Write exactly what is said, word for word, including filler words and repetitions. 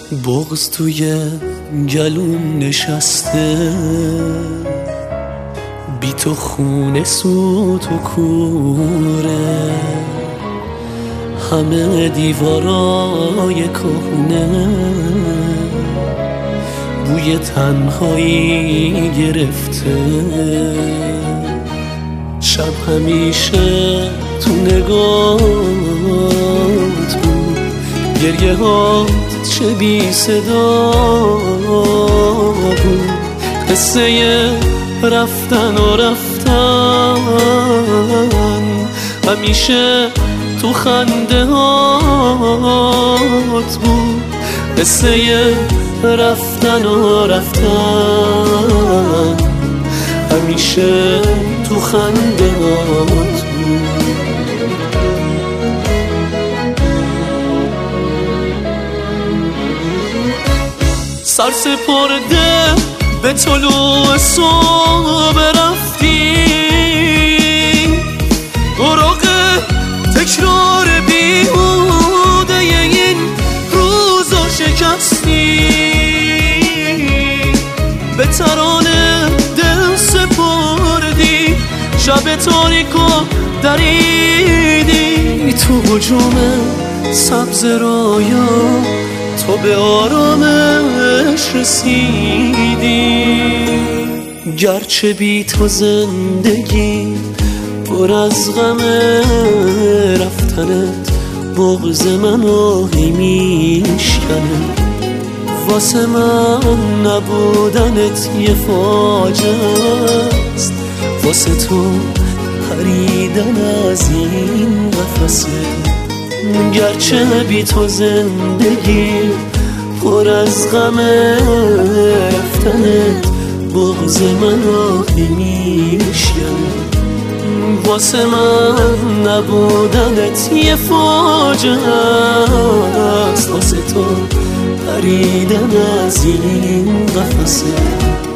بغض توی گلوم نشسته، بی تو خونه سوت و کوره، همه دیوارای کهنه بوی تنهایی گرفته. شب همیشه تو نگات بود، گریه هات چه بی صدا بود، قصه رفتن و رفتن همیشه تو خنده هات بود، قصه رفتن و رفتن همیشه تو خنده هات بود. سر سپرده به طلوع صبح رفتی، براق تکرار بیهوده این روزا شکستی، به ترانه دل سپردی، شب تاریکو دریدی، تو هجوم سبز رویا تو به آرامش رسیدی. گرچه بی تو زندگی پر از غم رفتنت، بغض منو هی میشکنه، واسه من نبودنت یه فاجعه است، واسه تو پریدن از این قفسه. گرچه بی تو زندگی پر از غم رفتنت، بغض منو میشکنه، واسه من نبودنت یه فاجعه است، واسه تو پریدن از این قفسه.